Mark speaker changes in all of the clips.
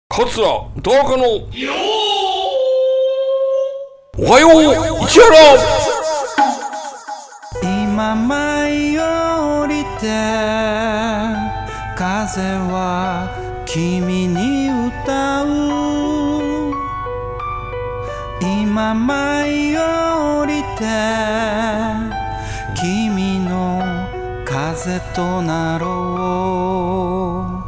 Speaker 1: 桂田中のおはよう市原。
Speaker 2: 今舞い降りて風は君に歌う。今舞い降りて君の風となろう。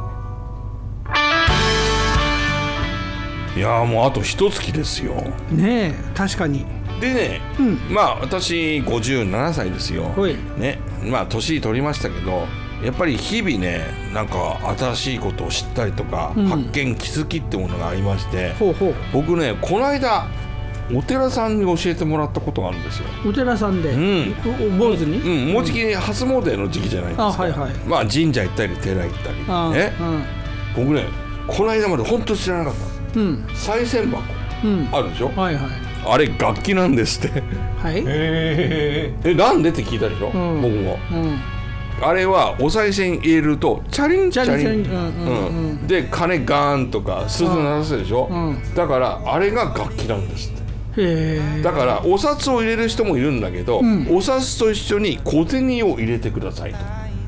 Speaker 1: いやもうあと一月ですよ
Speaker 3: ねえ、確かに。
Speaker 1: でね、まあ私57歳ですよ、ね、まあ年取りましたけど、やっぱり日々ね、なんか新しいことを知ったりとか、発見気づきってものがありまして、僕ねこの間お寺さんに教えてもらったことがあるんですよ。
Speaker 3: お寺さんで、坊主に、
Speaker 1: もうじき初詣の時期じゃないですか。まあ神社行ったり寺行ったりね、僕ねこの間まで本当知らなかった。賽銭箱、あるでしょ、あれ楽器なんですって。なんでって聞いたでしょ、僕も、あれはお賽銭入れるとチャリンチャリン、で鐘ガーンとか鈴鳴らすでしょ、だからあれが楽器なんですって。だからお札を入れる人もいるんだけど、お札と一緒に小銭を入れてくださいと。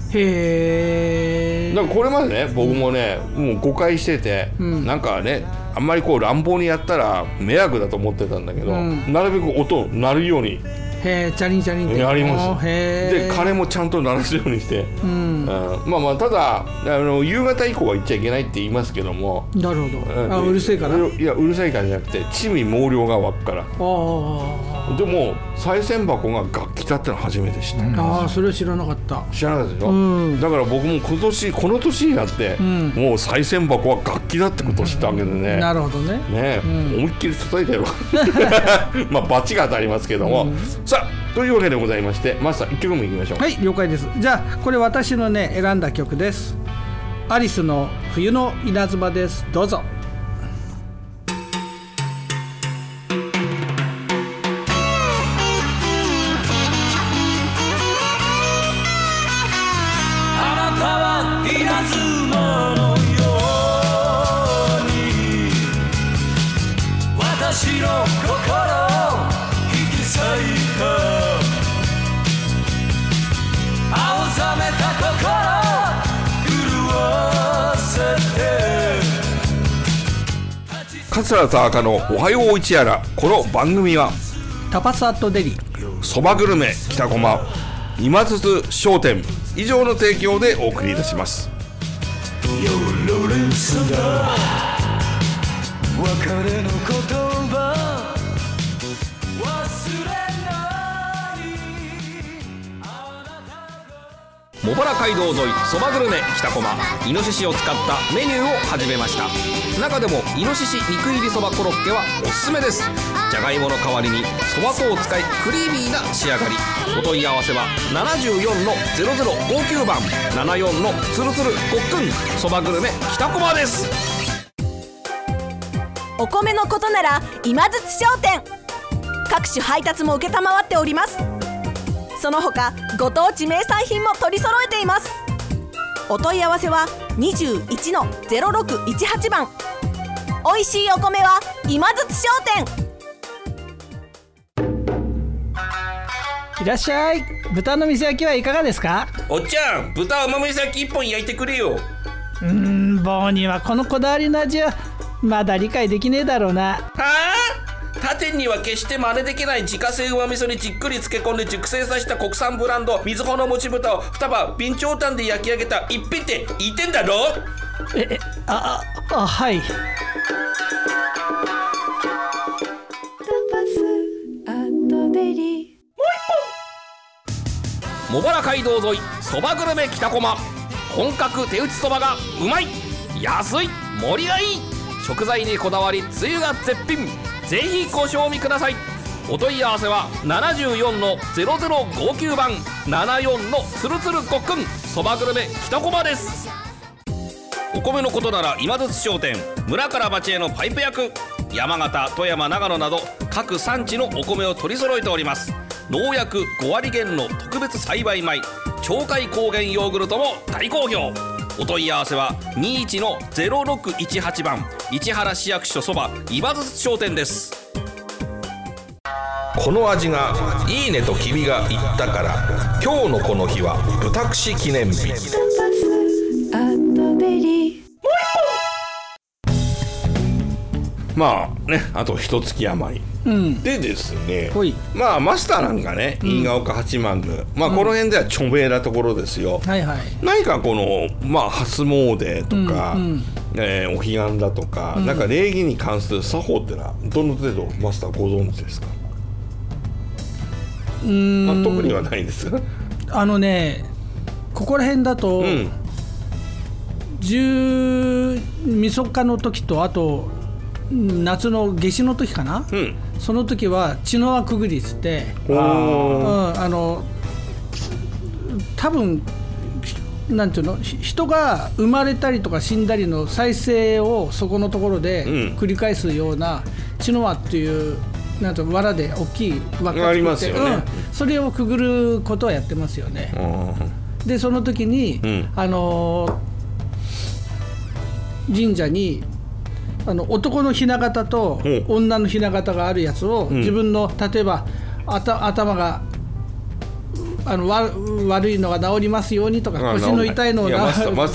Speaker 1: なんかこれまでね、僕もねもう誤解してて、なんかねあんまりこう乱暴にやったら迷惑だと思ってたんだけど、なるべく音鳴るように
Speaker 3: チャリンチャリンって
Speaker 1: やります。で鐘もちゃんと鳴らすようにして、まあまあただ夕方以降は行っちゃいけないって言いますけども。
Speaker 3: なるほど。うるせえから。
Speaker 1: いやうるさいからじゃなくて地味猛量が湧くから。でも賽銭箱が楽器だってのは初めて知った。
Speaker 3: それは知らなかった。
Speaker 1: 知らなかったでしょ、だから僕もこの年になって、もう賽銭箱は楽器だってことを知ったわけでね。
Speaker 3: なるほどね。
Speaker 1: 思いっきり叩いてやろう。まあバチが当たりますけども、さあというわけでございまして、マスター1曲目いきましょう。
Speaker 3: はい、了解です。じゃあこれ私のね選んだ曲です。アリスの冬の稲妻です。どうぞ。
Speaker 2: 私の心引き裂いた青ざめた心潤せて。
Speaker 1: 桂田中のおはよう市原。この番組は
Speaker 3: タパスアットデリ、
Speaker 1: そばグルメ北駒、今津商店以上の提供でお送りいたします。
Speaker 2: 別れの言葉忘れない
Speaker 4: 茂原街道沿いそばグルメ北駒、イノシシを使ったメニューを始めました。中でもイノシシ肉入りそばコロッケはおすすめです。じゃがいもの代わりにそば粉を使いクリーミーな仕上がり。お問い合わせは74-0059番74のつるつるごっくんそばグルメ北駒です。
Speaker 5: お米のことなら今津商店、各種配達も承っております。その他ご当地名産品も取り揃えています。お問い合わせは21-0618番。おいしいお米は今津商店。
Speaker 3: いらっしゃい。豚の水焼きはいかがですか？
Speaker 4: おっちゃん、豚甘水焼き1本焼いてくれよ。
Speaker 3: 棒にはこのこだわりの味はまだ理解できねえだろうな。
Speaker 4: はあ？他店には決して真似できない自家製うま味噌にじっくり漬け込んで熟成させた国産ブランド水穂のもち豚を2羽備長炭で焼き上げた一品って言ってんだろ。
Speaker 3: はい。
Speaker 4: 茂原街道沿いそばグルメ北駒、本格手打ちそばがうまい、安い、盛りがいい、食材にこだわりつゆが絶品。ぜひご賞味ください。お問い合わせは74-0059番74のつるつるごっくんそばグルメ北駒です。お米のことなら今津商店、村から町へのパイプ役、山形、富山、長野など各産地のお米を取り揃えております。農薬5割減の特別栽培米、鳥海高原ヨーグルトも大好評。 お問い合わせは 21-0618 番市原市役所そば今津商店です。この味がいいねと君が言ったから、今日のこの日は豚串記念日。
Speaker 1: まあね、あと一月余り、でですね、まあマスターなんかね、飯ヶ丘八幡宮、まあこの辺では著名なところですよ。何かこのまあ初詣とか、お彼岸だとか、なんか礼儀に関する作法ってのはどの程度マスターご存知ですか？特にはないですか？
Speaker 3: ここら辺だと、みそかの時と、あと夏の夏至の時かな、その時は血の輪くぐりっつって、多分なんていうの、人が生まれたりとか死んだりの再生をそこのところで繰り返すような血の輪っていうなんと藁で大きい輪が
Speaker 1: ありますよね、
Speaker 3: それをくぐることはやってますよね。でその時に、神社に男の雛形と女の雛形があるやつを、自分の例えば頭が悪いのが治りますようにとか、腰の痛いのを治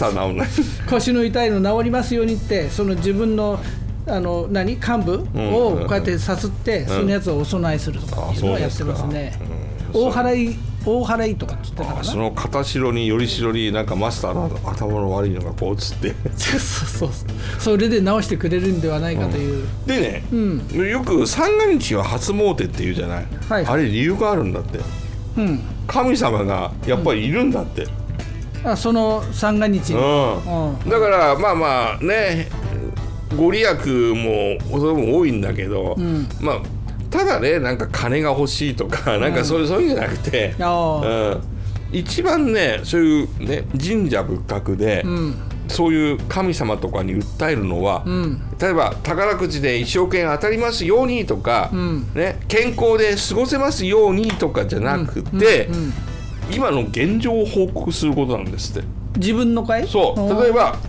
Speaker 3: りますようにって、その自分の幹部をこうやってさすって、そのやつをお供えするとかいうのはやってますね。大払いとかって言ってたかな。
Speaker 1: その片白により白になんかマスターの頭の悪いのがこう映って
Speaker 3: それで直してくれるんではないかという、
Speaker 1: でね、よく三が日は初詣って言うじゃない、あれ理由があるんだって、神様がやっぱりいるんだって、
Speaker 3: その三が日に、
Speaker 1: だからまあまあね、ご利益もそれも多いんだけど、まあただね、なんか金が欲しいとか、なんかそういうんじゃなくて、一番ね、そういうね、神社仏閣で、そういう神様とかに訴えるのは、例えば宝くじで1億円当たりますようにとか、ね、健康で過ごせますようにとかじゃなくて、今の現状を報告することなんですって。
Speaker 3: 自分のかい？
Speaker 1: そう、例えば、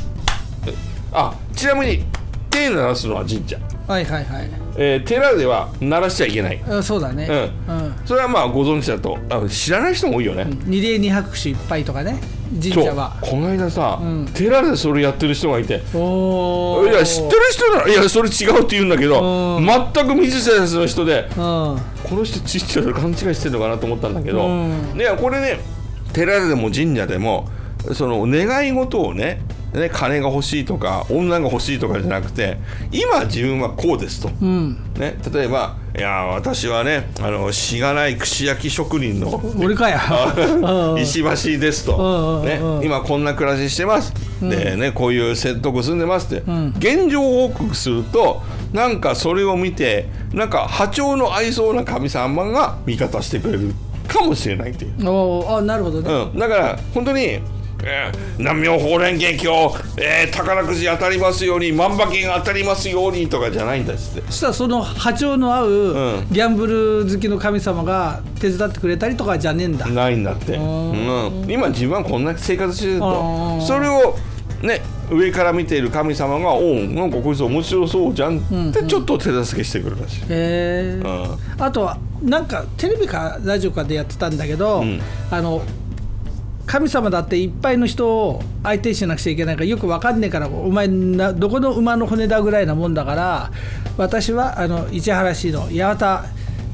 Speaker 1: ちなみに手鳴らすのは神社、寺では鳴らしちゃいけない。
Speaker 3: そうだね、
Speaker 1: それはまあご存知だと、知らない人も多いよね。
Speaker 3: 二礼二拍手いっぱいとかね、神社は。
Speaker 1: この間さ、寺でそれやってる人がいて、いや知ってる人なら、いやそれ違うって言うんだけど、全く未知先生の人で、この人ちっちゃい勘違いしてるのかなと思ったんだけど、いやこれね、寺でも神社でもその願い事をね、金が欲しいとか女が欲しいとかじゃなくて、今自分はこうですと、ね、例えば、いや私はね、しがない串焼き職人の
Speaker 3: 俺かや
Speaker 1: 石橋ですと、ね、今こんな暮らししてます、でね、こういう説得住んでますって、現状報告すると、なんかそれを見て、なんか波長の合いそうな神様が味方してくれるかもしれないっていう。
Speaker 3: なるほどね、
Speaker 1: だから本当に南妙法蓮華経、宝くじ当たりますように、万馬券当たりますようにとかじゃないんですって。
Speaker 3: そしたらその波長の合うギャンブル好きの神様が手伝ってくれたりとかじゃねえんだ。
Speaker 1: ないんだって、今自分はこんな生活してると、それをね、上から見ている神様が、なんかこいつ面白そうじゃんってちょっと手助けしてくるらしい。あとはなんかテレビかラジオかでやってたんだけど、
Speaker 3: 神様だっていっぱいの人を相手にしなくちゃいけないからよく分かんねえから、お前どこの馬の骨だぐらいなもんだから、私は市原市の八幡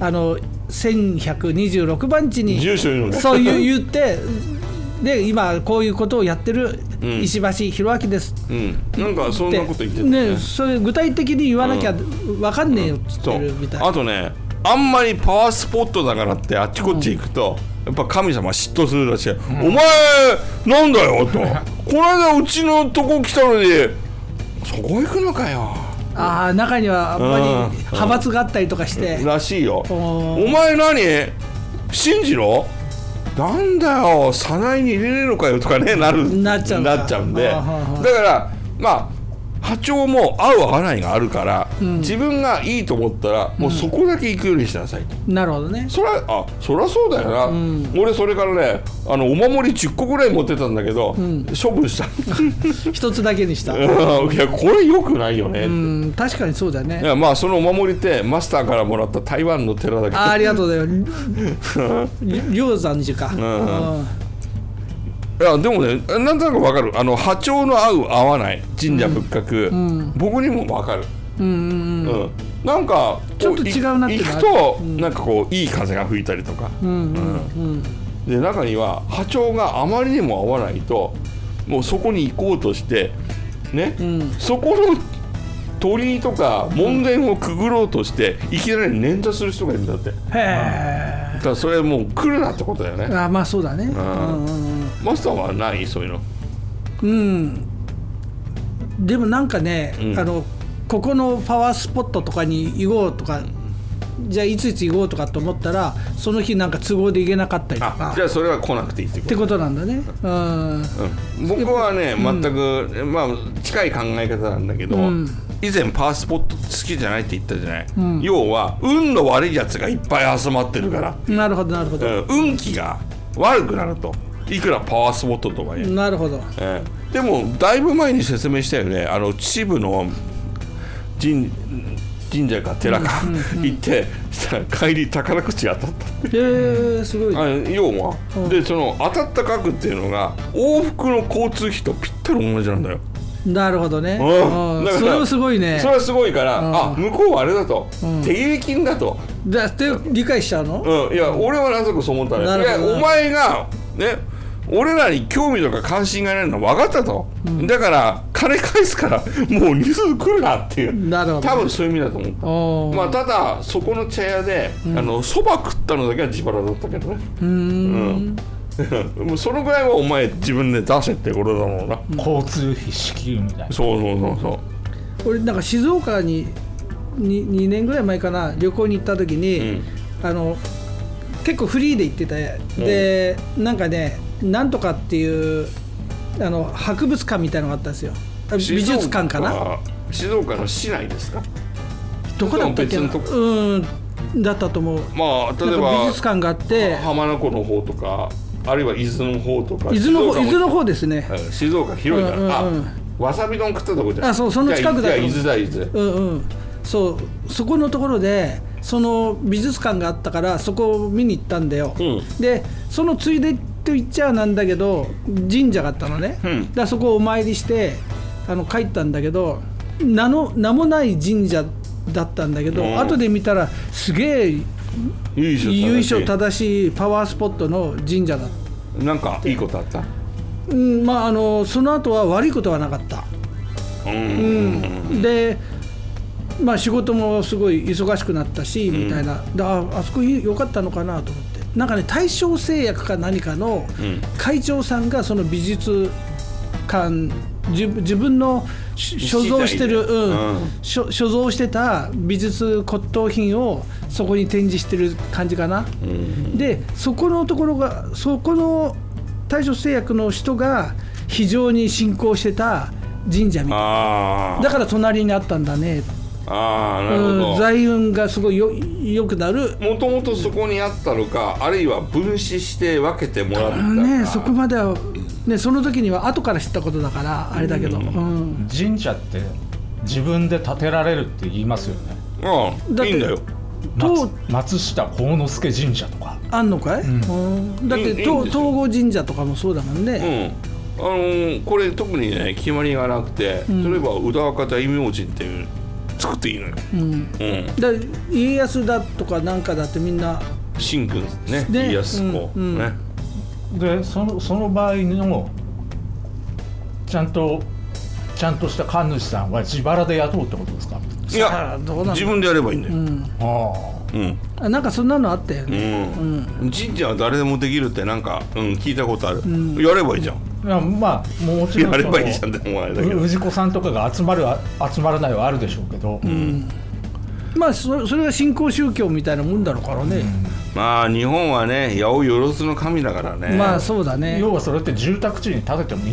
Speaker 3: 1126番地に
Speaker 1: 住所言うのね、
Speaker 3: そう言ってで今こういうことをやってる石橋弘明です、
Speaker 1: なんかそんなこと言ってたね。
Speaker 3: それ具体的に言わなきゃ分かんねえよって言ってるみたいな。
Speaker 1: あとね、あんまりパワースポットだからってあっちこっち行くと、やっぱ神様嫉妬するらしい。お前なんだよと、この間うちのとこ来たのにそこ行くのかよ。
Speaker 3: 中にはあんまり派閥があったりとかして
Speaker 1: らしいよ。お前何信じろ、なんだよ早苗に入れれるのかよとかね、なっちゃうんで、だからまあ波長も合う合わないがあるから、自分がいいと思ったらもうそこだけ行くようにしなさいと、
Speaker 3: なるほどね。
Speaker 1: そりゃそうだよな、俺それからねお守り10個ぐらい持ってたんだけど、処分した
Speaker 3: 一つだけにした。
Speaker 1: いやこれ良くないよね、
Speaker 3: 確かにそうだね。
Speaker 1: いやまあそのお守りってマスターからもらった台湾の寺だけど、
Speaker 3: ありがとうだよ龍山寺か、
Speaker 1: いやでもねなんとなく分かる、波長の合う合わない神社仏閣、僕にも分かる、なんか
Speaker 3: ちょっと違うなって
Speaker 1: 行くと、なんかこういい風が吹いたりとか、で中には波長があまりにも合わないともうそこに行こうとしてね、そこの鳥居とか門殿をくぐろうとしていきなり捻挫する人がいるんだって。へえ。だからそれもう来るなってことだよね。
Speaker 3: あ、まあそうだね。
Speaker 1: マスターはないそういうの。
Speaker 3: でもなんかね、ここのパワースポットとかに行こうとか、じゃあいついつ行こうとかと思ったらその日なんか都合で行けなかったりとか。
Speaker 1: じゃあそれは来なくていいってこと
Speaker 3: なんだね。
Speaker 1: 僕はね全く、まあ近い考え方なんだけど、以前パワースポット好きじゃないって言ったじゃない、要は運の悪いやつがいっぱい集まってるから、
Speaker 3: なるほどなるほど、
Speaker 1: 運気が悪くなるといくらパワースポットとかね。
Speaker 3: なるほど、
Speaker 1: でもだいぶ前に説明したよね、秩父の神社か寺か、行ってしたら帰り宝くじ当たったって。
Speaker 3: すごい、
Speaker 1: 要は、でその当たった額っていうのが往復の交通費とぴったり同じなんだよ。
Speaker 3: なるほどね、
Speaker 1: だから
Speaker 3: それはすごいね。
Speaker 1: それはすごいから、向こうはあれだと、手入れ金だと
Speaker 3: だって理解しちゃうの？
Speaker 1: いや俺はなぜかそう思ったね。いやお前がね俺らに興味とか関心がないのは分かったと、だから金返すからもう二度と来るなっていう。なるほど、多分そういう意味だと思う。まあただそこの茶屋でそば食ったのだけは自腹だったけどね。もうそのぐらいはお前自分で出せってことだろうな。
Speaker 6: 交通費支給みたいな。
Speaker 1: そう
Speaker 3: 俺なんか静岡に2年ぐらい前かな旅行に行った時に、結構フリーで行ってて、でなんかねなんとかっていう博物館みたいなのがあったんですよ。美術館かな。
Speaker 1: 静岡の市内ですか？
Speaker 3: どこだったっけな。だったと思う。
Speaker 1: まあ例えば
Speaker 3: 美術館があって
Speaker 1: 浜名湖の方とかあるいは伊豆の方とか。
Speaker 3: 伊豆の方ですね。
Speaker 1: 静岡広いから、わさび丼食ったとこじゃん。
Speaker 3: その近くだと。
Speaker 1: 伊豆だ伊豆。
Speaker 3: そこのところでその美術館があったからそこを見に行ったんだよ。でそのついでと言っちゃなんだけど神社があったのね。だからそこをお参りして帰ったんだけど名もない神社だったんだけど、後で見たらすげえ由緒正しいパワースポットの神社だった。
Speaker 1: なんかいいことあった？
Speaker 3: まあその後は悪いことはなかった。でまあ仕事もすごい忙しくなったし、みたいな。あそこ良かったのかなと思って。なんかね大正製薬か何かの会長さんがその美術館自分の所蔵してる、所蔵してた美術骨董品をそこに展示してる感じかな。でそこのところがそこの大正製薬の人が非常に信仰してた神社みたいな。だから隣にあったんだね。
Speaker 1: なるほど。
Speaker 3: 財運がすごい良くなる。
Speaker 1: もともとそこにあったのか、あるいは分子して分けてもらったか
Speaker 3: ね。そこまではね、その時には後から知ったことだからあれだけど、
Speaker 6: 神社って自分で建てられるって言いますよね。
Speaker 1: いいんだよ。
Speaker 6: 松下幸之助神社とか
Speaker 3: あんのかい？だって東郷神社とかもそうだもんね。
Speaker 1: これ特にね決まりがなくて、例えば宇多若大明神っていう作っていいのよ。
Speaker 3: 家康だとかなんかだってみんな
Speaker 1: 神君ね、家康公ね。
Speaker 6: でその場合のちゃんとした神主さんは自腹で雇うってことですか？
Speaker 1: いや自分でやればいいんだよ。
Speaker 3: なんかそんなのあったよね。
Speaker 1: 神社は誰でもできるってなんか聞いたことある。やればいいじゃん。
Speaker 6: いやまあもちろん
Speaker 1: やればいいじゃんって思われたけど、
Speaker 6: 氏子さんとかが集まらないはあるでしょうけど、
Speaker 3: まあそれが新興宗教みたいなもんだろうからね。
Speaker 1: まあ日本はね八百万の神だからね。
Speaker 3: まあそうだね。
Speaker 6: 要はそれって住宅地に建ててもいいんですか？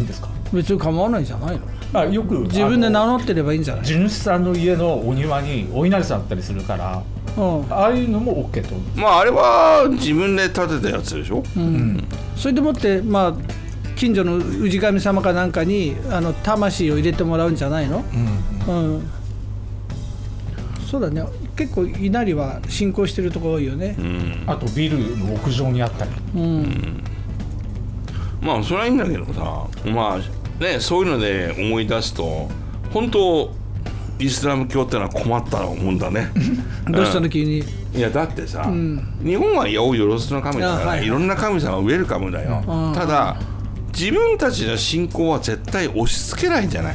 Speaker 3: 別に構わないじゃないの。
Speaker 6: よく
Speaker 3: 自分で名乗ってればいいんじゃない。
Speaker 6: 地主さんの家のお庭にお稲荷さんあったりするから、ああいうのも OK と。
Speaker 1: まああれは自分で建てたやつでしょ。
Speaker 3: それでもって近所の氏神様かなんかに魂を入れてもらうんじゃないの。そうだね。結構稲荷は信仰してるところ多いよね。
Speaker 6: あとビルの屋上にあったり。
Speaker 1: まあそれはいいんだけどさ、まあね、そういうので思い出すと本当イスラム教ってのは困ったもんだね。
Speaker 3: どうしたの急に。
Speaker 1: いやだってさ、日本は八百万の神だから、いろんな神様ウェルカムだよ。ただ自分たちの信仰は絶対押し付けないじゃない。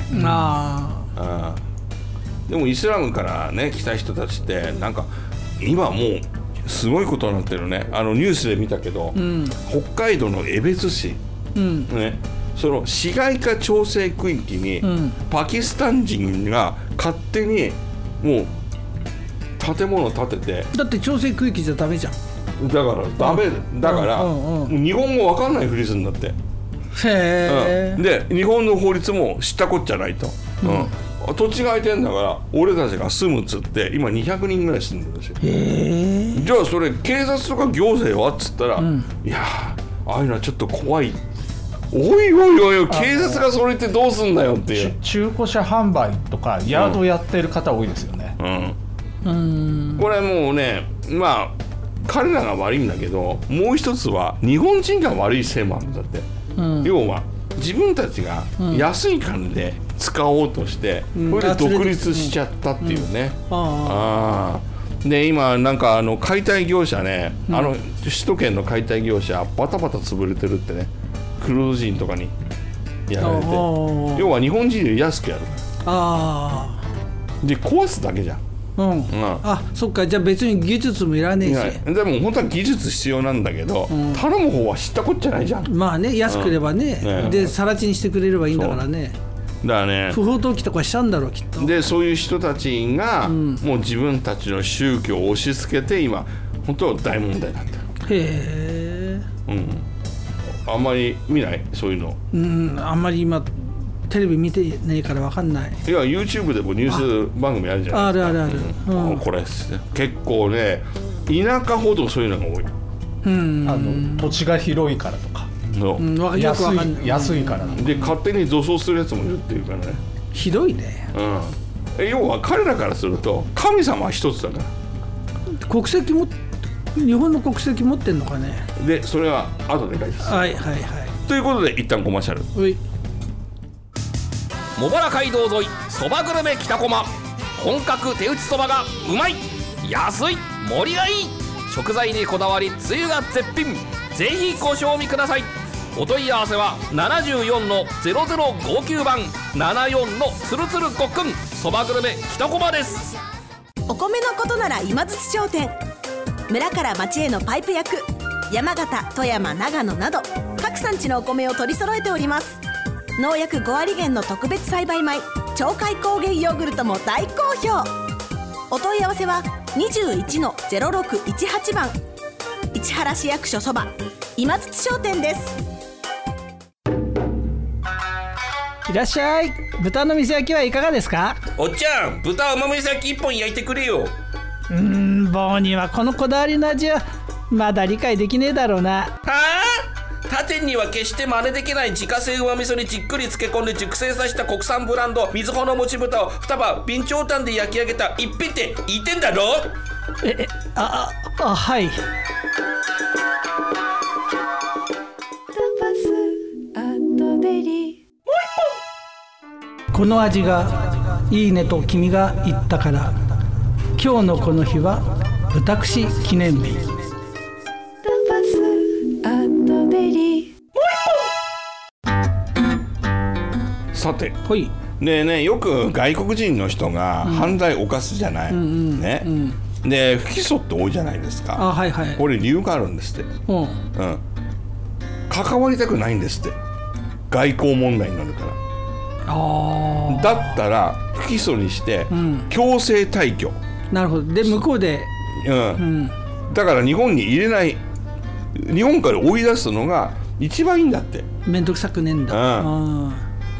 Speaker 1: でもイスラムからね来た人たちってなんか今もうすごいことになってるね。ニュースで見たけど、北海道の江別市、ね、その市街化調整区域に、パキスタン人が勝手にもう建物を建てて。
Speaker 3: だって調整区域じゃダメじゃん。
Speaker 1: だからダメだから、日本語わかんないふりするんだって。で日本の法律も知ったこっちゃないと。土地が空いてんだから俺たちが住むっつって今200人ぐらい住んでるんですよ。じゃあそれ警察とか行政はっつったら、いやああいうのはちょっと怖い。おい警察がそれってどうすんだよっていう。
Speaker 6: 中古車販売とかヤードやってる方多いですよね。
Speaker 1: これもうね、まあ彼らが悪いんだけど、もう一つは日本人が悪いせいもあるんだって。要は自分たちが安い金で使おうとして、これで独立しちゃったっていうね。で今なんか解体業者ね、首都圏の解体業者バタバタ潰れてるってね。クルーズ人とかにやられて、要は日本人より安くやる。で壊すだけじゃん。
Speaker 3: そっか。じゃあ別に技術もいらねえし。
Speaker 1: でも本当は技術必要なんだけど、頼む方は知ったこっちゃないじゃん。
Speaker 3: まあね、安ければね、で更地にしてくれればいいんだからね。
Speaker 1: だからね、
Speaker 3: 不法投棄とかしちゃうんだろうきっと。
Speaker 1: でそういう人たちが、もう自分たちの宗教を押し付けて今本当大問題なんだよ。あんまり見ないそういうの。
Speaker 3: あんまり今テレビ見てねえから分かんない。
Speaker 1: いや YouTube でもニュース番組あるじゃないですか。
Speaker 3: ある。
Speaker 1: これ結構ね田舎ほどそういうのが多い。
Speaker 6: 土地が広いからとか、安いから
Speaker 1: で勝手に土葬するやつもいるっていうからね。
Speaker 3: ひどいね。
Speaker 1: 要は彼らからすると神様は一つだから。
Speaker 3: 国籍も日本の国籍持ってんのかね。
Speaker 1: でそれは後で書いてます。ということで一旦コマーシャル。
Speaker 4: 茂原街道沿いそばグルメ北駒。本格手打ちそばがうまい、安い、盛りがいい。食材にこだわりつゆが絶品。ぜひご賞味ください。お問い合わせは74-0059番74のつるつるごっくんそばグルメ北駒です。
Speaker 5: お米のことなら今津商店。村から町へのパイプ役、山形、富山、長野など各産地のお米を取り揃えております。農薬5割減の特別栽培米鳥海高原ヨーグルトも大好評。お問い合わせは21-0618番市原市役所そば今津商店です。
Speaker 3: いらっしゃい。豚の店焼きはいかがですか。
Speaker 4: おっちゃん、豚甘み焼き1本焼いてくれよ。
Speaker 3: 棒にはこのこだわりの味はまだ理解できねえだろうな。
Speaker 4: はあ、他店には決して真似できない自家製うま味噌にじっくり漬け込んで熟成させた国産ブランドみずほのもち豚を2束備長炭で焼き上げた一品って言ってんだろ。
Speaker 3: はい。この味がいいねと君が言ったから、今日のこの日は豚串記念日。
Speaker 1: さて、ねよく外国人の人が犯罪を犯すじゃない、ね、で不起訴って多いじゃないですか。これ理由があるんですって。関わりたくないんですって。外交問題になるから。だったら不起訴にして強制退去。
Speaker 3: なるほど。で向こうで、
Speaker 1: だから日本に入れない、日本から追い出すのが一番いいんだって。
Speaker 3: 面倒くさくねえんだ。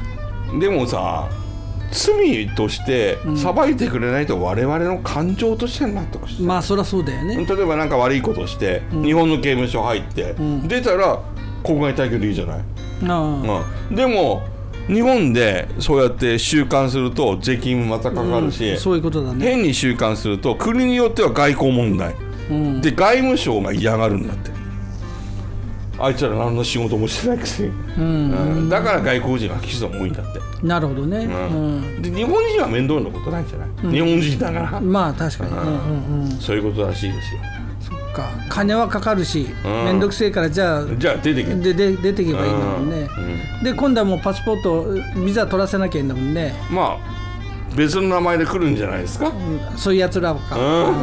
Speaker 1: でもさ罪として裁いてくれないと我々の感情として納得して、
Speaker 3: まあそりゃそうだよね。
Speaker 1: 例えばなんか悪いことして、日本の刑務所入って、出たら国外退去でいいじゃない、でも日本でそうやって収監すると税金もまたかかるし、
Speaker 3: そういうことだね。
Speaker 1: 変に収監すると国によっては外交問題、で外務省が嫌がるんだって。あいつら何の仕事もしてないくせに、だから外国人が起訴も多いんだって。
Speaker 3: なるほどね、
Speaker 1: で日本人は面倒なことないんじゃない、日本人だから。
Speaker 3: まあ確かに、
Speaker 1: そういうことらしいですよ。
Speaker 3: そっか、金はかかるし、めんどくせえからじゃあ
Speaker 1: 出てけ
Speaker 3: 出てけばいいんだもんね、で今度はもうパスポートビザ取らせなきゃいいんだもんね。
Speaker 1: まあ別の名前で来るんじゃないですか、
Speaker 3: そういうやつらか、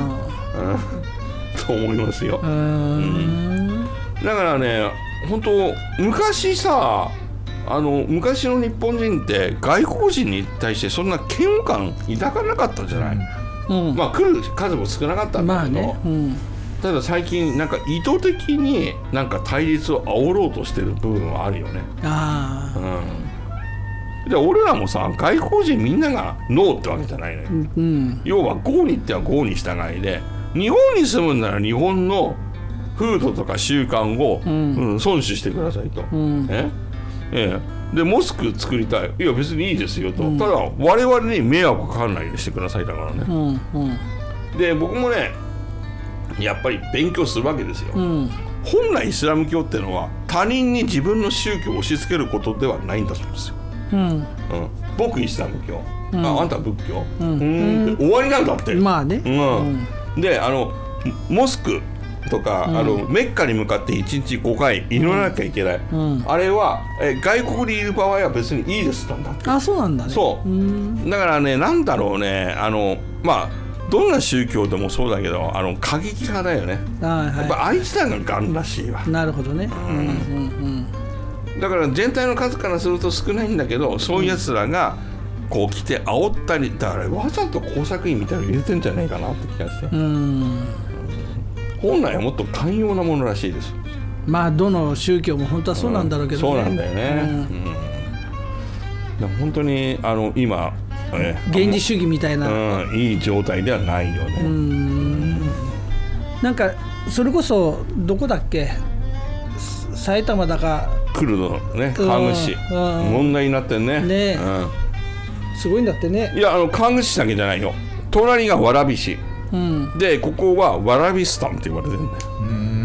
Speaker 1: と思いますよ。だからね、本当昔さ、昔の日本人って外国人に対してそんな嫌悪感抱かなかったじゃない、まあ来る数も少なかったんだけど、ただ最近なんか意図的になんか対立を煽ろうとしてる部分はあるよね。で俺らもさ、外国人みんながノーってわけじゃないのよ、要はゴーに行ってはゴーに従いで、日本に住むんなら日本の風土とか習慣を、遵守してくださいと、でモスク作りたい、いや別にいいですよと、ただ我々に迷惑かからないようにしてくださいだからね、で僕もねやっぱり勉強するわけですよ、本来イスラム教ってのは他人に自分の宗教を押し付けることではないんだそうですよ、僕イスラム教、あんた仏教、終わりなんだって。
Speaker 3: まあね、
Speaker 1: でモスクとか、メッカに向かって1日5回祈らなきゃいけない、あれは外国にいる場合は別にいいですなんだって。
Speaker 3: あ、そうなんだね。
Speaker 1: そうだからね、なんだろうね、まあどんな宗教でもそうだけど過激派だよね、やっぱあいつらがガンらしいわ。
Speaker 3: なるほどね、
Speaker 1: だから全体の数からすると少ないんだけど、そういうやつらがこう来て煽ったり、だからわざと工作員みたいなの入れてんじゃないかなって気がして、本来はもっと寛容なものらしいです。
Speaker 3: まあどの宗教も本当はそうなんだろうけどね、
Speaker 1: そうなんだよね、でも本当に今、
Speaker 3: 原理主義みたいな、
Speaker 1: いい状態ではないよね。
Speaker 3: なんかそれこそどこだっけ、埼玉だか
Speaker 1: クルドのね川口市、問題になってるね。
Speaker 3: すごいんだってね。い
Speaker 1: や川口市だけじゃないよ、隣が蕨市、でここはワラビスタンって言われてるんだよ。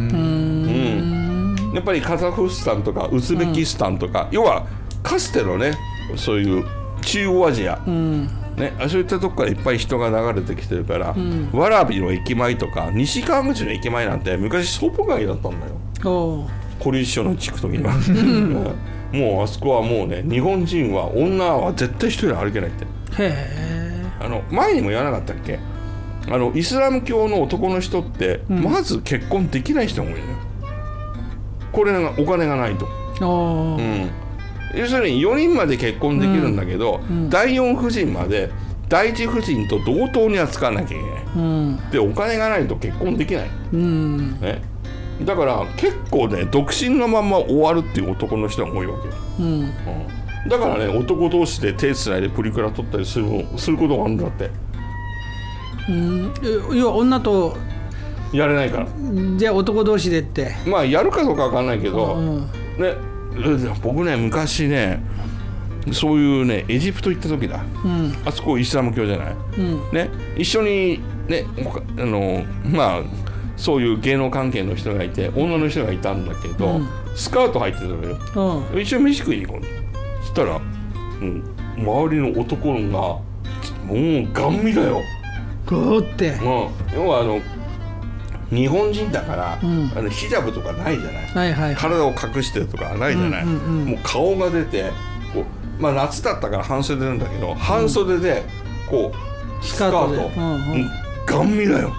Speaker 1: やっぱりカザフスタンとかウズベキスタンとか、要はかつてのね、そういう中央アジア、そういったとこからいっぱい人が流れてきてるから、蕨の駅前とか西川口の駅前なんて昔ソープ街だったんだよ、古立所の地区時にはもうあそこはもうね、日本人は女は絶対一人歩けないって。前にも言わなかったっけ、イスラム教の男の人って、まず結婚できない人が多いのよ。これがお金がないと。要するに4人まで結婚できるんだけど、第4夫人まで第1夫人と同等に扱わなきゃいけない、でお金がないと結婚できない、だから結構ね、独身のまま終わるっていう男の人が多いわけよ、だからね、男同士で手つないでプリクラ撮ったりすることがあるんだって。
Speaker 3: 要は女と
Speaker 1: やれないから。
Speaker 3: じゃあ男同士でって、
Speaker 1: まあやるかどうかわかんないけど、ね、僕ね昔ね、そういうねエジプト行った時だ、あそこイスラム教じゃない、ね、一緒にね、まあそういう芸能関係の人がいて、女の人がいたんだけど、スカート履いてたのよ、一緒に飯食いに行こう。そしたら、周りの男がもうガン見だよ、
Speaker 3: ゴーって、
Speaker 1: 要は日本人だから、ヒジャブとかないじゃない、体を隠してるとかないじゃない、もう顔が出てこう、まあ夏だったから半袖なんだけど、半袖でこうスカートガン見だよ、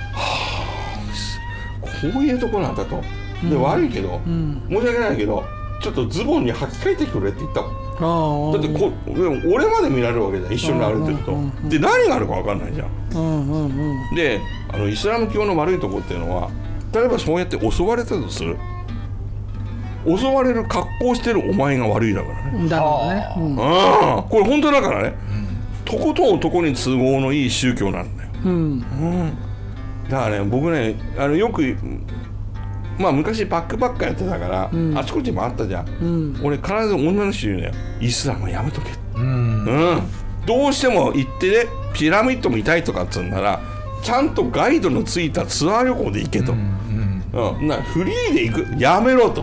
Speaker 1: こういうとこなんだと。で、悪いけど、申し訳ないけど、ちょっとズボンに履き替えてくれって言ったもん。だって俺まで見られるわけじゃん、一緒に歩いてると。で、何があるか分かんないじゃん。で、イスラム教の悪いとこっていうのは、例えばそうやって襲われたとする。 襲われる格好してるお前が悪いだからね。
Speaker 3: だろうね、
Speaker 1: これ本当だからね、とことん男に都合のいい宗教なんだよ、だからね僕ねよくまあ昔バックパッカーやってたから、あちこちもあったじゃん、俺必ず女の人言うのよ、イスラムはやめとけって、どうしても行ってねピラミッド見たいとかっつうんならちゃんとガイドのついたツアー旅行で行けと、フリーで行くやめろと、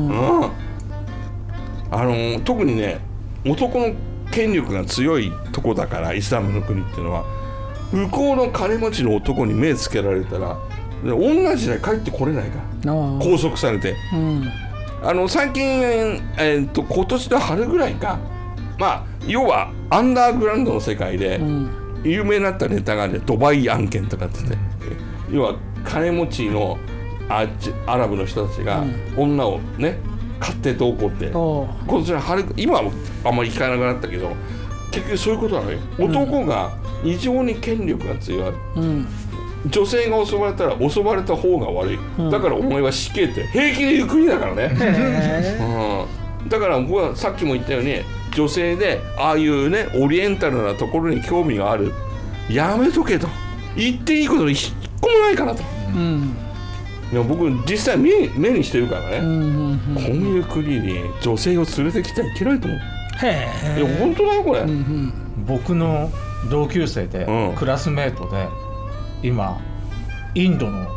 Speaker 1: 特にね男の権力が強いとこだからイスラムの国っていうのは向こうの金持ちの男に目つけられたら同じで帰ってこれないから拘束されて、最近、今年の春ぐらいか、まあ要はアンダーグラウンドの世界で有名になったネタがねドバイ案件とかって言って、要は金持ちのアラブの人たちが女をね買ってどうこうって今年の春、今はあんまり聞かなくなったけど結局そういうことなのよ。男が異常に権力が強い、女性が襲われたら襲われた方が悪い、だからお前は死刑って平気で言う国だからね、だから僕はさっきも言ったように女性でああいうねオリエンタルなところに興味があるやめとけと言っていいこと一個もないからと、いや僕実際目にしてるからね、こういう国に女性を連れてきちゃいけないと思う。いや本当だよこれ、
Speaker 6: 僕の同級生で、クラスメートで今インドの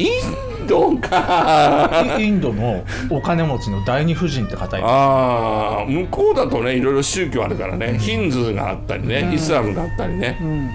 Speaker 6: お金持ちの第二夫人って方います。
Speaker 1: 向こうだとねいろいろ宗教あるからね、ヒンズーがあったりね、イスラムがあったりね、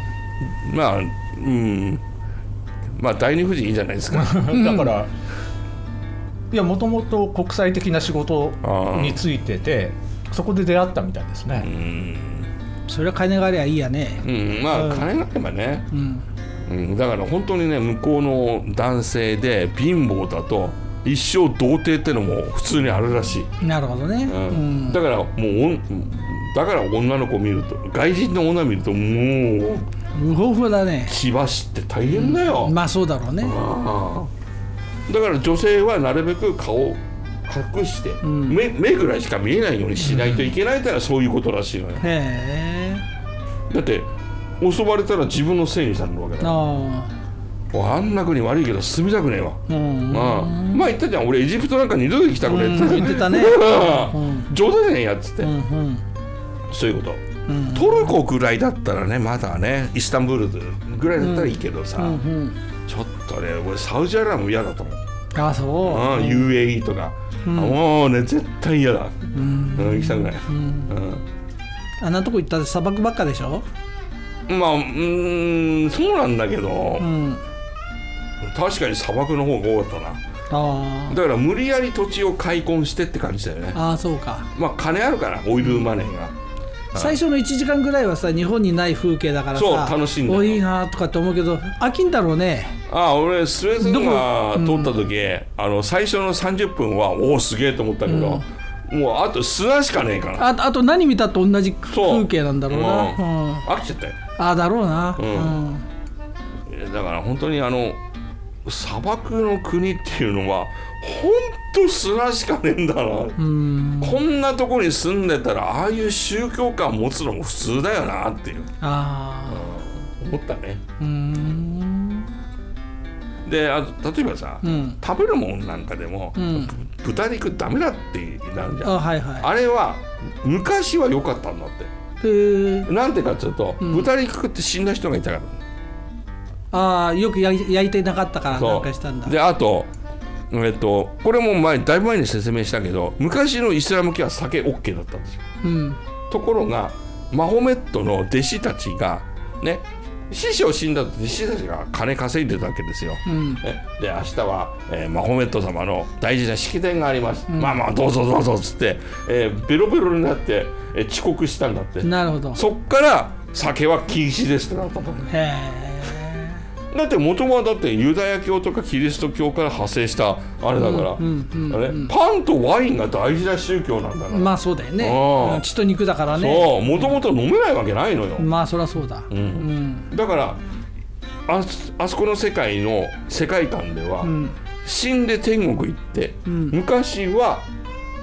Speaker 1: まあ第二夫人いいじゃないですか
Speaker 6: だからいやもともと国際的な仕事についててそこで出会ったみたいですね。
Speaker 3: それは金がありゃいいやね。
Speaker 1: まあ金があればね、だから本当にね向こうの男性で貧乏だと一生童貞ってのも普通にあるらしい。
Speaker 3: なるほどね、
Speaker 1: だからもうだから女の子見ると外人の女見るともう
Speaker 3: 無法風だね。
Speaker 1: 牙って大変だよ、
Speaker 3: まあそうだろうね。
Speaker 1: だから女性はなるべく顔を隠して、目ぐらいしか見えないようにしないといけないからそういうことらしいのよ。だって襲われたら自分のせいにされるわけだ。あんな国悪いけど住みたくねえわ。まあ言ったじゃん、俺エジプトなんか二度と来たくねえって
Speaker 3: 言ってたね
Speaker 1: 冗談じゃねえやっつって、そういうこと、トルコぐらいだったらねまだねイスタンブールぐらいだったらいいけどさ、ちょっとね俺サウジアラビアも嫌だと思う。
Speaker 3: そう、
Speaker 1: UAE とか、もうね絶対嫌だ、行きたくない、
Speaker 3: あんなとこ行ったら砂漠ばっかでしょ。
Speaker 1: まあそうなんだけど、確かに砂漠の方が多かったな。だから無理やり土地を開墾してって感じだよね。
Speaker 3: そうか。まあ
Speaker 1: 金あるからオイルマネーが、
Speaker 3: 最初の1時間ぐらいはさ日本にない風景だからさ、
Speaker 1: そう楽しいんだよ。
Speaker 3: いいなとかって思うけど飽きんだろうね。
Speaker 1: 俺スエズ運河通った時、最初の30分はおおすげえと思ったけど、もうあと砂しかねえから。あ
Speaker 3: と何見たって同じ風景なんだろうな。
Speaker 1: 飽きちゃったよ。
Speaker 3: だろうな。
Speaker 1: だから本当に砂漠の国っていうのは本当砂しかねえんだな。こんなとこに住んでたらああいう宗教観持つのも普通だよなっていう思ったね。で例えばさ、食べるもんなんかでも、豚肉ダメだってなるじゃん。あれは昔は良かったんだって。なんてかっていうと、豚肉食って死んだ人がいたから。
Speaker 3: よく焼いてなかったからなんかしたんだ。
Speaker 1: であとこれもだいぶ前に説明したけど昔のイスラム教は酒 OK だったんですよ。ところがマホメットの弟子たちがね師匠死んだと弟子たちが金稼いでたわけですよ、で明日は、マホメット様の大事な式典があります、まあどうぞどうぞっつって、ベロベロになって、遅刻したんだって。
Speaker 3: なるほど。
Speaker 1: そっから酒は禁止ですってなったんだね。だって元はだってユダヤ教とかキリスト教から派生したあれだから、パンとワインが大事な宗教なんだから。
Speaker 3: まあそうだよね。血と肉だからね。
Speaker 1: そうもともと飲めないわけないのよ。
Speaker 3: まあそりゃそうだ、
Speaker 1: だからあそこの世界の世界観では、死んで天国行って、昔は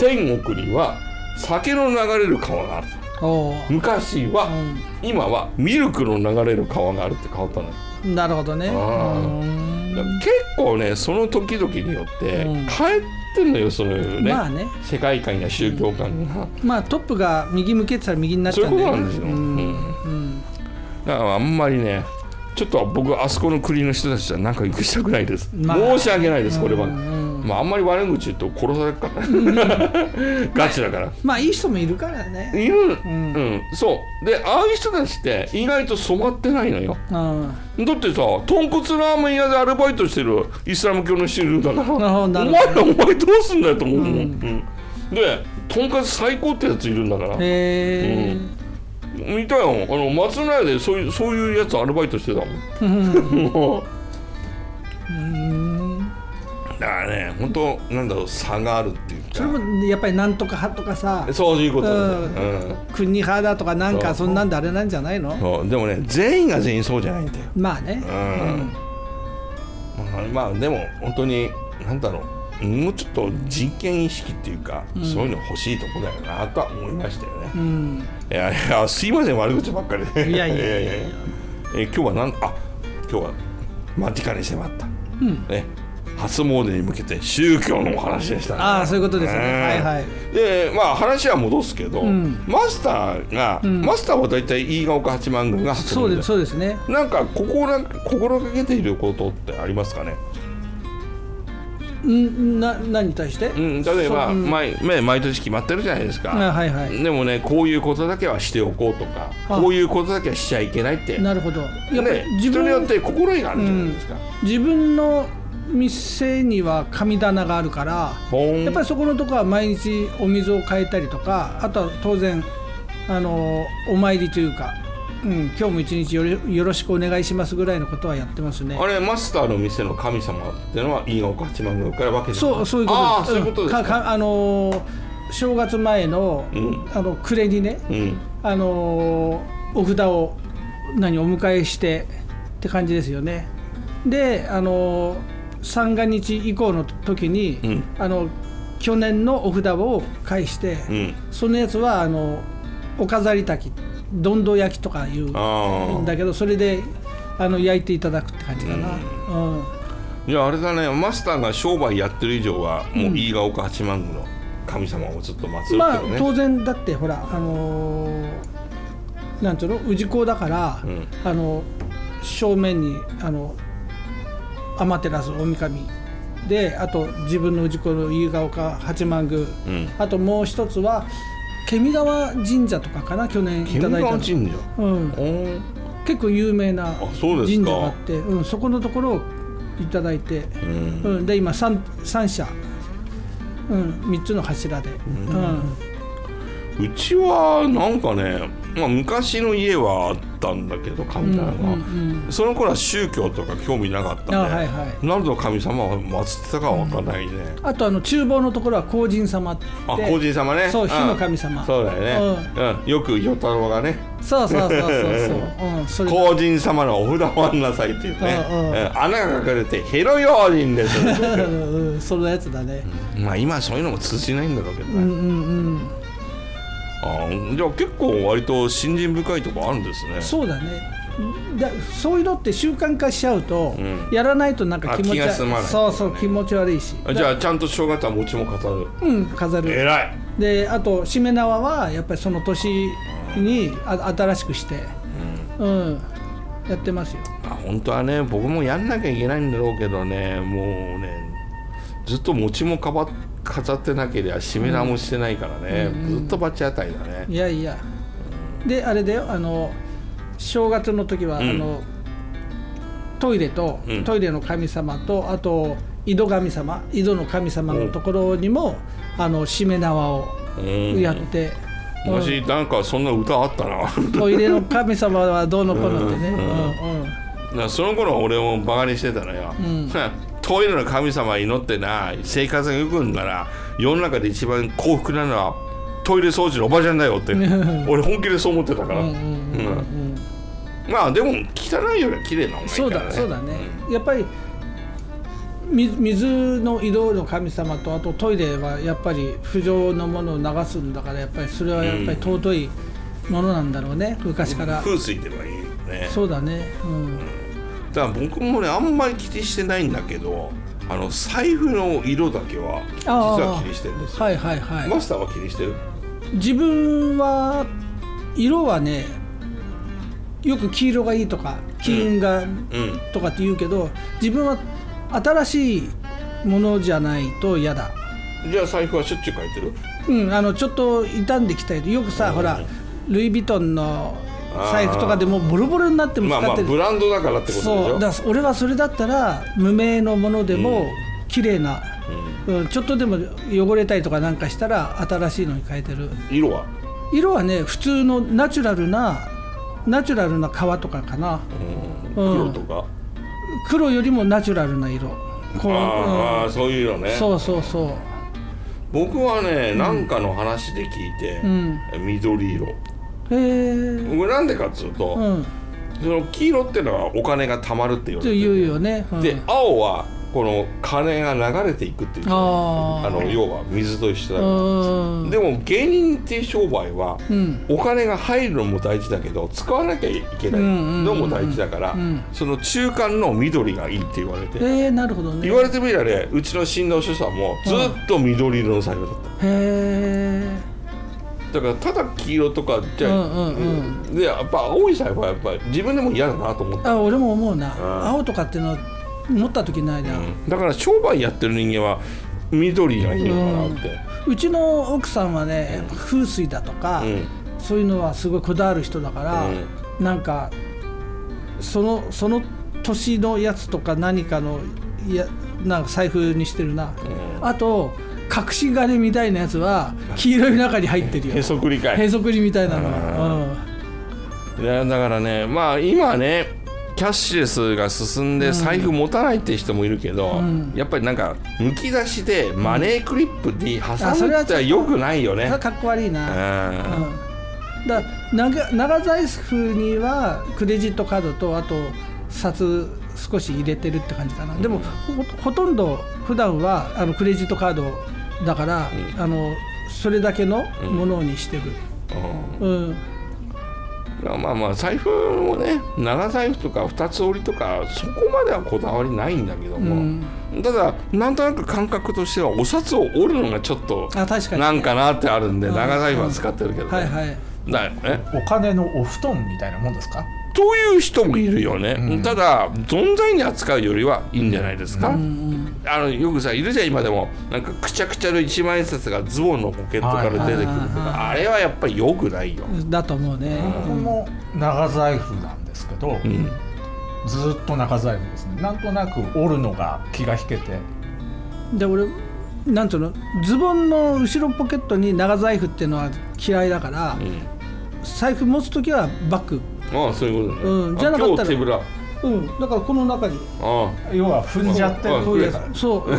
Speaker 1: 天国には酒の流れる川がある。昔は、今はミルクの流れる川があるって変わったのよ。
Speaker 3: なるほどね。
Speaker 1: 結構ねその時々によって変えてんのよ、そのね、
Speaker 3: まあね、
Speaker 1: 世界観や宗教観が、
Speaker 3: まあトップが右向けてたら右になっちゃうんだよね。
Speaker 1: そういうことなんですよ。だからあんまりねちょっと僕あそこの国の人たちは仲良くしたくないです、申し訳ないですこれは。まああんまり悪口言うと殺されるからガチだから。
Speaker 3: まあいい人もいるからね。
Speaker 1: いる、そうで、ああいう人たちって意外と染まってないのよ。だってさ、豚骨ラーメン屋でアルバイトしてるイスラム教の人いるんだから、お前どうすんだよと思うもん。で豚カツ最高ってやついるんだから。見たよ、松の屋でそういうやつアルバイトしてたもん。だからね、本当なんだろう、差があるっていうか。
Speaker 3: それもやっぱりなんとか派とかさ、
Speaker 1: そういうことだ
Speaker 3: ね。国派だとかなんかそんなんであれなんじゃないの？
Speaker 1: そうでもね、全員が全員そうじゃないんだよ。
Speaker 3: まあね。
Speaker 1: まあでも本当になんだろう、もうちょっと人権意識っていうか、そういうの欲しいとこだよなとは思いましたよね。いやすいません、悪口ばっかりで。いや今日は今日はマティカに迫ったね、初詣に向けて宗教のお話でしたね。
Speaker 3: ああ、そういうことですね。はいはい。
Speaker 1: でまあ話は戻すけど、マスターはだいたい飯ヶ岡八幡宮が初詣で、
Speaker 3: そうですね。
Speaker 1: なんか心がけていることってありますかね？
Speaker 3: 何に対して？
Speaker 1: 例えば毎年決まってるじゃないですか。でもね、こういうことだけはしておこうとか、こういうことだけはしちゃいけないって。
Speaker 3: なるほど。やっぱり
Speaker 1: 人によって心得があるじゃないですか。
Speaker 3: 自分の店には神棚があるから、やっぱりそこのとこは毎日お水を変えたりとか、あとは当然お参りというか、今日も一日よろしくお願いしますぐらいのことはやってますね。
Speaker 1: あれマスターの店の神様ってのは飯ヶ岡八幡宮から分けてる。そういうことです。そういうことですか。
Speaker 3: 正月前の暮れにね、お札をお迎えしてって感じですよね。で三が日以降の時に、去年のお札を返して、そのやつはお飾り炊き、どんど焼きとかいうんだけど、それで焼いていただくって感じかな。
Speaker 1: いやあれだね、マスターが商売やってる以上はもう飯ヶ岡八幡宮の神様をずっと祀るっていうね。
Speaker 3: まあ当然だって、ほらなんていうの、氏子だから、正面に天照大神で、あと自分の氏子の飯ヶ岡八幡宮、あともう一つはケミ川神社とかかな、去年いただいたの。
Speaker 1: ケミ川神社、
Speaker 3: 結構有名な神社があって、そこのところをいただいて、で今 3社、3つの柱で、
Speaker 1: うちはなんかね、昔の家はあったんだけど神棚が、その頃は宗教とか興味なかったね。何の神様を祀ってたかは分からないね。
Speaker 3: あと厨房のところは荒神様って。
Speaker 1: 荒神様ね。
Speaker 3: そう、火の神様。
Speaker 1: そうだよね。よく与太郎がね。
Speaker 3: そう荒
Speaker 1: 神様のお札をあんなさいって言ってね、穴が隠れてヘロ用心です。
Speaker 3: そのやつだね。
Speaker 1: まあ今そういうのも通じないんだろうけどね。じゃあ結構割と信心深いとこあるんですね。
Speaker 3: そうだね。そういうのって習慣化しちゃうと、やらないとなんか気持ち悪い。そう気持ち悪いし。
Speaker 1: じゃあちゃんと正月は餅も飾る。
Speaker 3: 飾る。
Speaker 1: 偉い。
Speaker 3: であとしめ縄はやっぱりその年に新しくして、やってますよ。
Speaker 1: 本当はね、僕もやんなきゃいけないんだろうけどね、もうねずっと餅も飾ってなければしめ縄もしてないからね、ずっとバチ当たりだね。
Speaker 3: いやいや、であれだよ、正月の時は、トイレの神様と、あと井戸神様、井戸の神様のところにもしめ縄をやって、
Speaker 1: 昔なんかそんな歌あったな。
Speaker 3: トイレの神様はどうのこうのってね。
Speaker 1: その頃俺もバカにしてたのよ。トイレの神様祈ってな、生活が良くなら世の中で一番幸福なのはトイレ掃除のおばちゃんだよって俺本気でそう思ってたから。まあでも汚いよりは綺麗な方がいいからね。
Speaker 3: そうだね。やっぱり水の井戸の神様と、あとトイレはやっぱり不浄のものを流すんだから、やっぱりそれはやっぱり尊いものなんだろうね、昔から。
Speaker 1: 風水ではいいよね。
Speaker 3: そうだね、
Speaker 1: だから僕もねあんまり気にしてないんだけど、財布の色だけは実は気にしてるんですよ。
Speaker 3: はいはいはい。
Speaker 1: マスターは気にしてる？
Speaker 3: 自分は色はね、よく黄色がいいとか金がとかって言うけど、自分は新しいものじゃないと嫌だ。
Speaker 1: じゃあ財布はしょっちゅう変えてる？
Speaker 3: ちょっと傷んできたり、よくさ、ほらルイ・ヴィトンの財布とかでもボロボロになっても使ってる。
Speaker 1: ブランドだからってことでしょ。
Speaker 3: そうだから俺はそれだったら無名のものでも綺麗な、ちょっとでも汚れたりとかなんかしたら新しいのに変えてる。
Speaker 1: 色は
Speaker 3: ね、普通のナチュラルな革とかかな。
Speaker 1: 黒とか、
Speaker 3: 黒よりもナチュラルな色。
Speaker 1: そういう色ね。
Speaker 3: そうそうそう。
Speaker 1: 僕はね、なんかの話で聞いて、緑色。僕なんでかっつうと、その黄色っていうのはお金が貯まるって言われてる。
Speaker 3: 言うよね。
Speaker 1: で青はこの金が流れていくっていう、要は水と一緒だから。でも芸人っていう商売は、お金が入るのも大事だけど使わなきゃいけないのも大事だから、その中間の緑がいいって言われて、
Speaker 3: なるほどね。
Speaker 1: 言われてみりゃね、うちの新郎主さんもずっと緑色の財布だった。だからただ黄色とかじゃ、でやっぱ青い財布はやっぱり自分でも嫌だなと思って。
Speaker 3: 俺も思うな。青とかっていうのは持った時ないな。
Speaker 1: だから商売やってる人間は緑がいいのかなって。
Speaker 3: うちの奥さんはね、やっぱ風水だとか、そういうのはすごいこだわる人だから、なんかその年のやつとか何かのなんか財布にしてるな。あと隠し金みたいなやつは黄色い中に入ってるよ。
Speaker 1: へそくりかい。
Speaker 3: へそくりみたいなのは。
Speaker 1: いやだからね、まあ今ねキャッシュレスが進んで財布持たないって人もいるけど、やっぱりなんかむき出しでマネークリップに挟むってはよくないよね。
Speaker 3: それはかっこ悪いな。だ長財布にはクレジットカードとあと札少し入れてるって感じかな。でも ほとんど普段はクレジットカードだから、それだけのものにしてる。
Speaker 1: まあ財布もね、長財布とか二つ折りとかそこまではこだわりないんだけども、ただなんとなく感覚としてはお札を折るのがちょっとなんかなってあるんで、長財布は使ってるけどね。
Speaker 6: お金のお布団みたいなもんですか
Speaker 1: という人もいるよね。ただ存在に扱うよりはいいんじゃないですか。よくさいるじゃん、今でもなんかくちゃくちゃの一万円札がズボンのポケットから出てくるとか、あれはやっぱり良くないよ。
Speaker 3: だと思うね。
Speaker 6: 僕も長財布なんですけど、ずっと長財布ですね。なんとなく折るのが気が引けて。
Speaker 3: で俺なんていうの、ズボンの後ろポケットに長財布っていうのは嫌いだから、財布持つときはバッグ。
Speaker 1: そういうことね。
Speaker 3: じゃなかったら
Speaker 1: 手ぶら。
Speaker 3: だからこの中に
Speaker 6: 要は踏んじゃって
Speaker 3: そう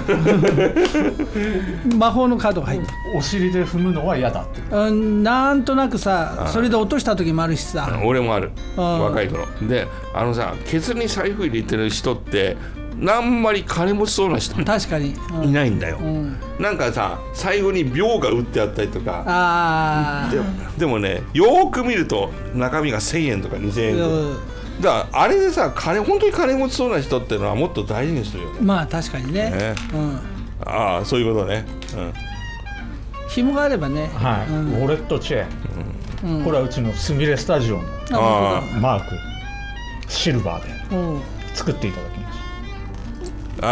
Speaker 3: 魔法のカードが入って
Speaker 6: お尻で踏むのは嫌だって。
Speaker 3: なんとなくさ、それで落とした時もあるしさ。
Speaker 1: 俺もある、若い頃で。さケツに財布入れてる人ってあんまり金持ちそうな人
Speaker 3: 確かに
Speaker 1: いないんだよ。なんかさ、財布に秒が打ってあったりとか。でもね、よーく見ると中身が1000円とか2000円とか。だからあれでさ、本当に金持ちそうな人っていうのはもっと大事にするよね。
Speaker 3: まあ確かにね。
Speaker 1: そういうことね。
Speaker 3: 紐があればね。
Speaker 6: ウォレットチェーン、これはうちのすみれスタジオのマークシルバーで作っていただきました。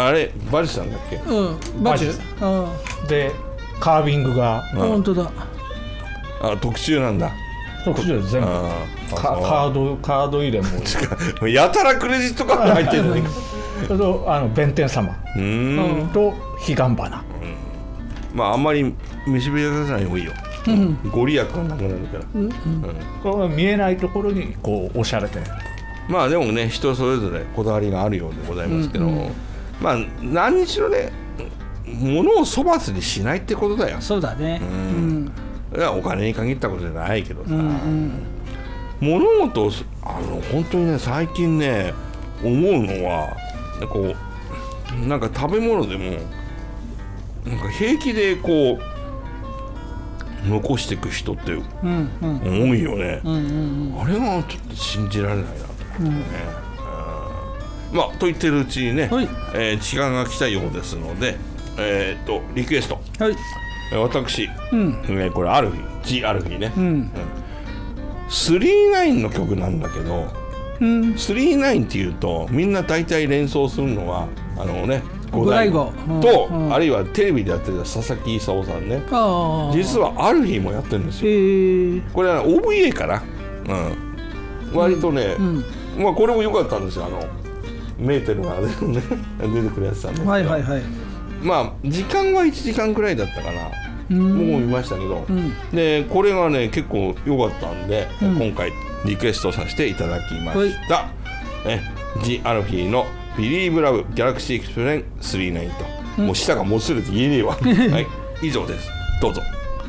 Speaker 1: あれバジさんだっけ？
Speaker 3: バジ
Speaker 6: でカービングが
Speaker 3: 本当だ。
Speaker 1: 特注なんだ。
Speaker 6: 特集で全部カード入れも
Speaker 1: やたらクレジットカード入ってるのに
Speaker 6: それと弁天様と彼岸花、
Speaker 1: あんまり見せびらかさない方がいいよ。ご利益がなくなるから。
Speaker 6: これは見えないところにこうおしゃれで。
Speaker 1: でもね、人それぞれこだわりがあるようでございますけど、何にしろね、物を粗末にしないってことだよ。
Speaker 3: そうだね。
Speaker 1: お金に限ったことじゃないけどさ、物事を本当にね、最近ね思うのはこうなんか食べ物でもなんか平気でこう残していく人って多いよね、あれがちょっと信じられないなと思ってね、まあと言ってるうちにね、
Speaker 3: はい
Speaker 1: 時間が来たようですので、リクエスト、
Speaker 3: はい、
Speaker 1: 私、これアルフィー G アルフィーね、39の曲なんだけど、39っていうとみんな大体連想するのは五代悟と、あるいはテレビでやってた佐々木功さんね、実はアルフィーもやってるんですよ、これは OVA かな、割とね、まあこれも良かったんですよ、メーテルが出てくるやつなんですけど、
Speaker 3: はいはいはい、
Speaker 1: まあ時間は1時間くらいだったかな、僕も見ましたけど、でこれがね結構良かったんで、今回リクエストさせていただきました、G アルフィーのBelieve Love Galaxy Explain 39と、もう舌がもつれて言えねえわはい、以上です、どうぞ。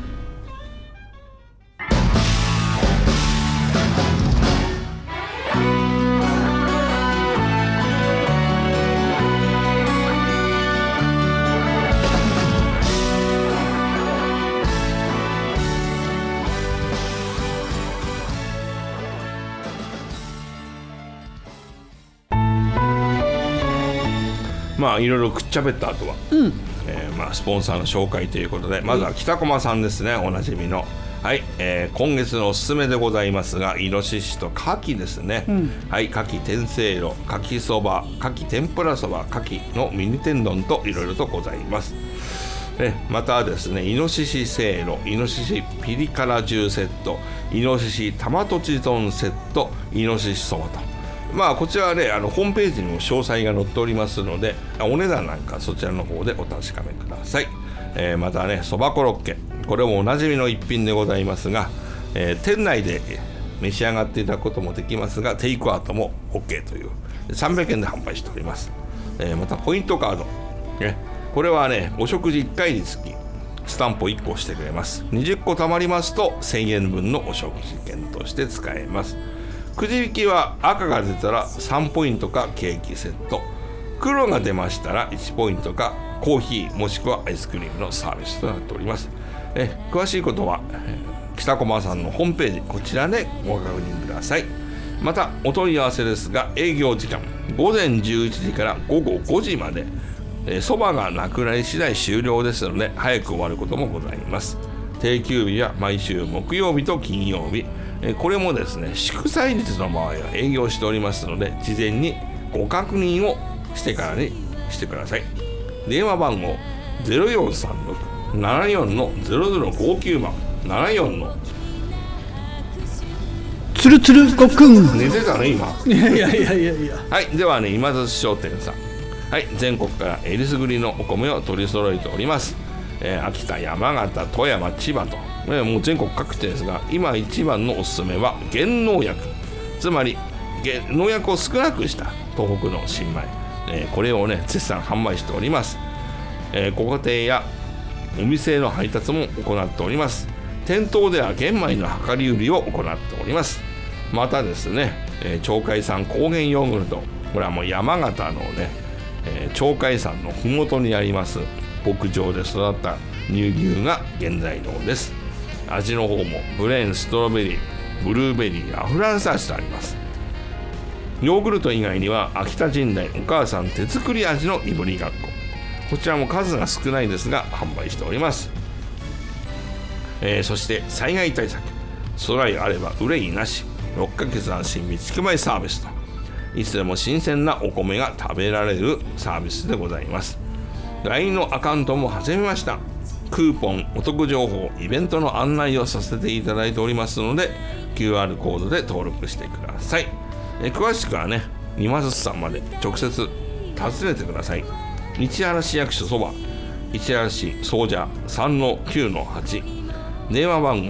Speaker 1: まあいろいろくっちゃべった後は、まあスポンサーの紹介ということで、まずは北駒さんですね、おなじみの、はい、今月のおすすめでございますが、イノシシと牡蠣ですね、はい、牡蠣天せいろ、牡蠣そば、牡蠣天ぷらそば、牡蠣のミニ天丼といろいろとございます。またですね、イノシシせいろ、イノシシピリ辛重セット、イノシシ玉とち丼セット、イノシシそばと、まあこちらはね、ホームページにも詳細が載っておりますので、お値段なんかそちらの方でお確かめください。またね、そばコロッケ、これもおなじみの一品でございますが、店内で召し上がっていただくこともできますが、テイクアウトも OK という300円で販売しております。またポイントカード、これはね、お食事1回につきスタンプを1個してくれます。20個貯まりますと1000円分のお食事券として使えます。くじ引きは赤が出たら3ポイントかケーキセット、黒が出ましたら1ポイントかコーヒーもしくはアイスクリームのサービスとなっております。詳しいことは北駒さんのホームページ、こちらでご確認ください。またお問い合わせですが、営業時間午前11時から午後5時まで、そばがなくなり次第終了ですので早く終わることもございます。定休日は毎週木曜日と金曜日、これもですね、祝祭日の場合は営業しておりますので、事前にご確認をしてからにしてください。電話番号 0436-74-0059 番、74の
Speaker 3: つるつるごくん、
Speaker 1: 寝てたね今
Speaker 3: いや
Speaker 1: はい、ではね、今津商店さん、はい、全国からえりすぐりのお米を取り揃えております。秋田、山形、富山、千葉と、もう全国各地ですが、今一番のおすすめは減農薬、つまり農薬を少なくした東北の新米、これをね絶賛販売しております。ご家庭やお店への配達も行っております。店頭では玄米の量り売りを行っております。またですね、鳥海産高原ヨーグルト、これはもう山形のね、鳥海山のふもとにあります牧場で育った乳牛が原材料です。味の方もプレーン、ストロベリー、ブルーベリーやフランス味とあります。ヨーグルト以外には秋田神代お母さん手作り味のいぶりがっこ、こちらも数が少ないですが販売しております。そして災害対策、備えあれば憂いなし、6ヶ月安心備蓄米サービスと、いつでも新鮮なお米が食べられるサービスでございます。 LINE のアカウントも始めました。クーポン、お得情報、イベントの案内をさせていただいておりますので QR コードで登録してください。詳しくはね、今津さんまで直接訪ねてください。市原市役所そば、市原市総社 3-9-8、電話番号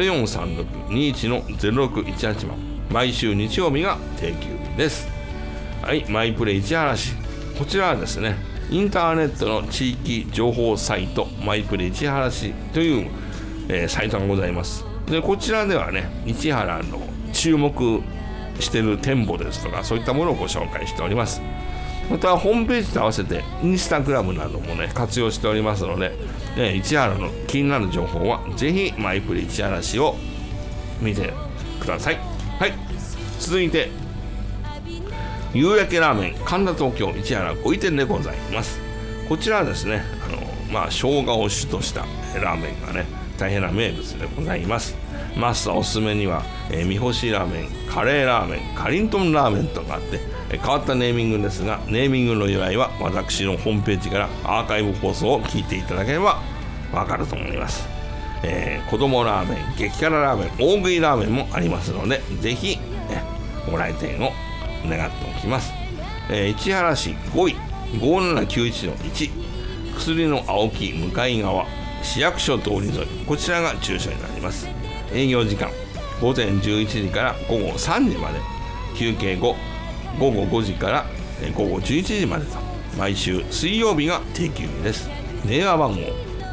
Speaker 1: 0436-21-0618 番、毎週日曜日が定休日です。はい、マイプレ市原市、こちらはですね、インターネットの地域情報サイトマイプレ市原市という、サイトがございます。でこちらではね、市原の注目している店舗ですとか、そういったものをご紹介しております。 またホームページと合わせてインスタグラムなどもね活用しておりますので、市原の気になる情報はぜひマイプリ市原市を見てください。はい、続いて夕焼けラーメン神田東京市原5位店でございます。こちらはですね生姜を主としたラーメンがね大変な名物でございます。マスターおすすめには、三星ラーメン、カレーラーメン、かりんとんラーメンとかあって、変わったネーミングですが、ネーミングの由来は私のホームページからアーカイブ放送を聞いていただければわかると思います。子供ラーメン、激辛ラーメン、大食いラーメンもありますので、ぜひ、ご来店を願っておきます。市原市5位 5791-1 薬の青木向かい側市役所通り沿い、こちらが住所になります。営業時間午前11時から午後3時まで、休憩後午後5時から午後11時までと、毎週水曜日が定休日です。電話番号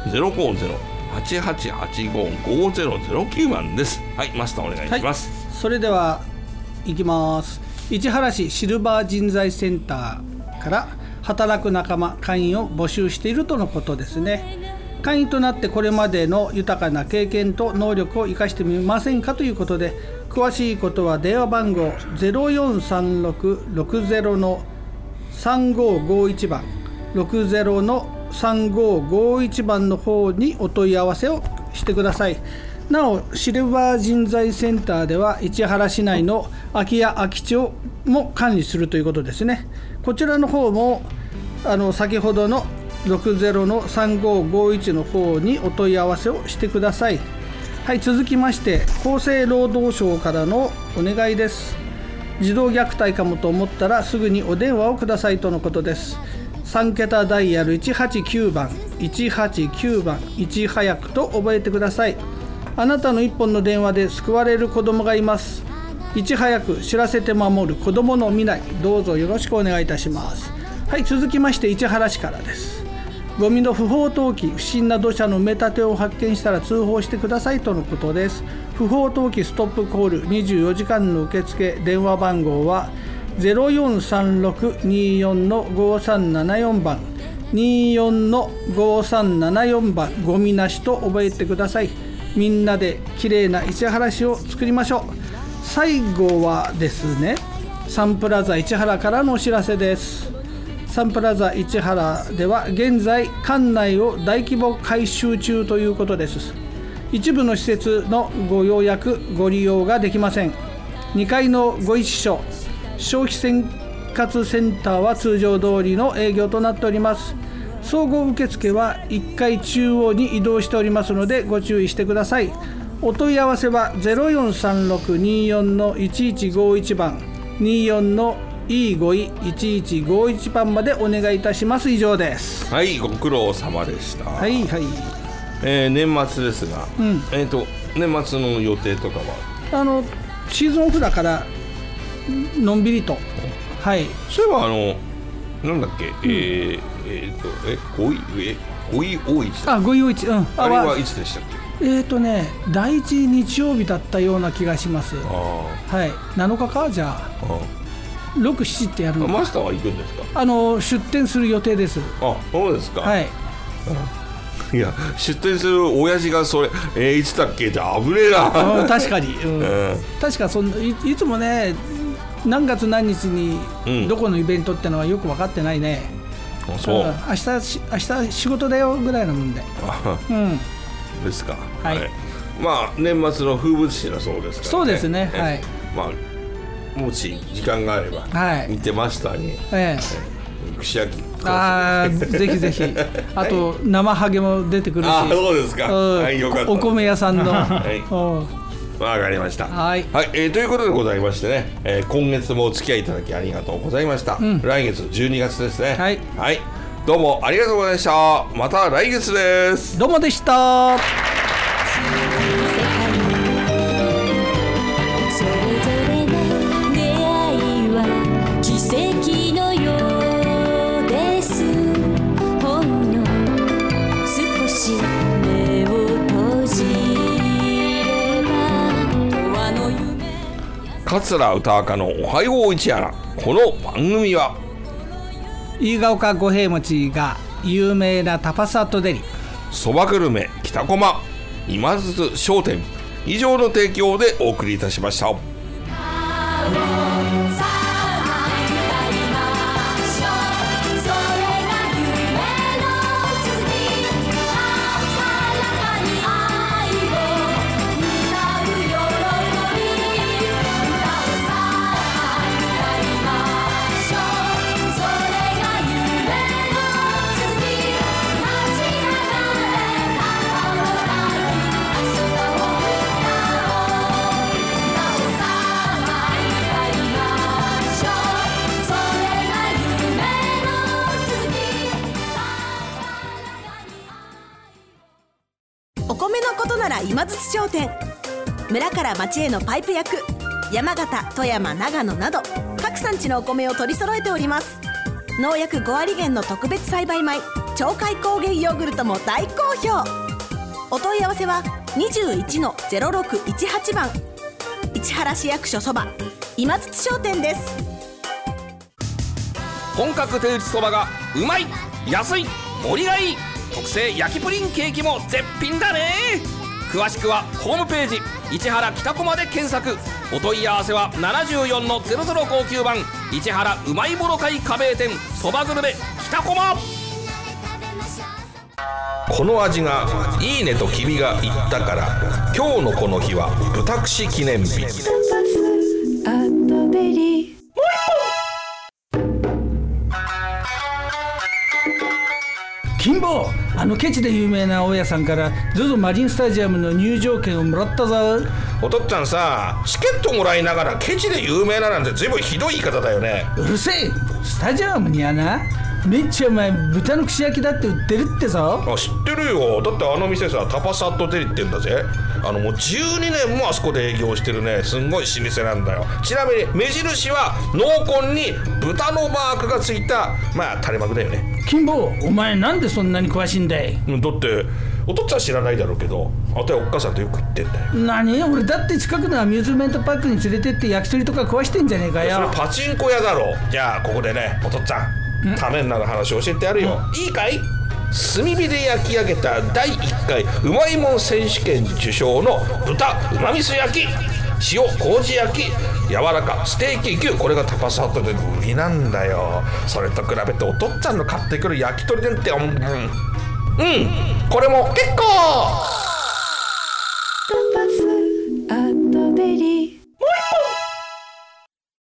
Speaker 1: 050-8885-5009 番です。はい、マスターお願いします。
Speaker 3: はい、それでは行きます。市原市シルバー人材センターから働く仲間会員を募集しているとのことですね。会員となってこれまでの豊かな経験と能力を生かしてみませんかということで、詳しいことは電話番号 0436-60-3551 番 60-3551 番の方にお問い合わせをしてください。なおシルバー人材センターでは市原市内の空き家空き地をも管理するということですね。こちらの方も先ほどの60-3551 の方にお問い合わせをしてください。はい、続きまして厚生労働省からのお願いです。児童虐待かもと思ったらすぐにお電話をくださいとのことです。3桁ダイヤル189番189番いち早くと覚えてください。あなたの一本の電話で救われる子どもがいます。いち早く知らせて守る子どもの未来、どうぞよろしくお願いいたします。はい、続きまして市原市からです。ゴミの不法投棄、不審な土砂の埋め立てを発見したら通報してくださいとのことです。不法投棄ストップコール24時間の受付、電話番号は 043624-5374 番 24-5374 番、ゴミなしと覚えてください。みんなできれいな市原市を作りましょう。最後はですね、サンプラザ市原からのお知らせです。サンプラザ市原では現在館内を大規模改修中ということです。一部の施設のご予約ご利用ができません。2階のご一緒消費生活センターは通常通りの営業となっております。総合受付は1階中央に移動しておりますのでご注意してください。お問い合わせは 043624-1151 番 24-E51-1151 番までお願いいたします。以上です。
Speaker 1: はい、ご苦労様でした。
Speaker 3: はいはい。
Speaker 1: 年末ですが、年末の予定とかは
Speaker 3: シーズンオフだからのんびりと、はい。
Speaker 1: そういえばなんだっけ、五位大市だ。
Speaker 3: 五位大市、
Speaker 1: あれはいつでしたっけ。
Speaker 3: 第一日曜日だったような気がします。はい、7日か。じゃあ6、7ってやるのか。
Speaker 1: マスターは行くんですか。
Speaker 3: 出店する予定です。
Speaker 1: あ、そうですか。
Speaker 3: はい。
Speaker 1: いや、出店する親父がそれいつだっけじゃ危ねえな。
Speaker 3: 確かに、確かいつもね、何月何日にどこのイベントってのはよく分かってないね。
Speaker 1: そう。
Speaker 3: 明日仕事だよぐらいのもんで。
Speaker 1: ですか。
Speaker 3: はい。
Speaker 1: まあ年末の風物詩だそうですからね。
Speaker 3: そうですね。はい。
Speaker 1: まあもし時間があれば、見てマスターに串焼き。
Speaker 3: ぜひぜひ。あと生ハゲも出てくるし。
Speaker 1: そうですか。はい、よかった。
Speaker 3: お米屋さんの。
Speaker 1: わかりました。はい。ということでございましてね、今月もお付き合いいただきありがとうございました。来月12月ですね。はい。はい。どうもありがとうございました。また来月です。
Speaker 3: どうもでした。
Speaker 1: 桂歌赤のおはよう市原。この番組は
Speaker 3: 飯ヶ丘五平餅が有名なタパスアットデリ、
Speaker 1: そばグルメ北駒今津商店以上の提供でお送りいたしました。
Speaker 5: お米のことなら今津商店。村から町へのパイプ役、山形、富山、長野など各産地のお米を取り揃えております。農薬5割減の特別栽培米鳥海高原ヨーグルトも大好評。お問い合わせは 21-0618 番市原市役所そば今津商店です。
Speaker 4: 本格手打ちそばがうまい、安い、盛りがいい、特製焼きプリンケーキも絶品だね。詳しくはホームページ市原北駒で検索。お問い合わせは 74-0059 番市原うまいもろ会加盟店そばグルメ北駒。
Speaker 1: この味がいいねと君が言ったから、今日のこの日は豚串記念日。
Speaker 3: 金坊、ケチで有名な大家さんから ZOZO マリンスタジアムの入場券をもらったぞ。
Speaker 1: おとっつぁんさ、チケットもらいながらケチで有名ななんて随分ひどい言い方だよね。
Speaker 3: うるせえ。スタジアムにはな、めっちゃうまい豚の串焼きだって売ってるってさ。
Speaker 1: 知ってるよ。だってあの店さ、タパスアットデリって言うんだぜ。もう12年もあそこで営業してるね、すんごい老舗なんだよ。ちなみに目印は濃紺に豚のマークがついた、垂れ幕だよね。
Speaker 3: 金坊、お前なんでそんなに詳しいんだい。
Speaker 1: だってお父っつぁん知らないだろうけど、あとはおっかさんとよく行ってんだよ。
Speaker 3: 何、俺だって近くのアミューズメントパークに連れてって焼き鳥とか食わしてんじゃねえかよ。
Speaker 1: それパチンコ屋だろ。じゃあここでね、お父っつぁんためになる話教えてやるよ。いいかい。炭火で焼き上げた第1回うまいもん選手権受賞の豚うまみそ焼き、塩麹焼き、柔らかステーキ牛、これがタパスアットで売りなんだよ。それと比べてお父っつぁんの買ってくる焼き鳥なんてこれも結構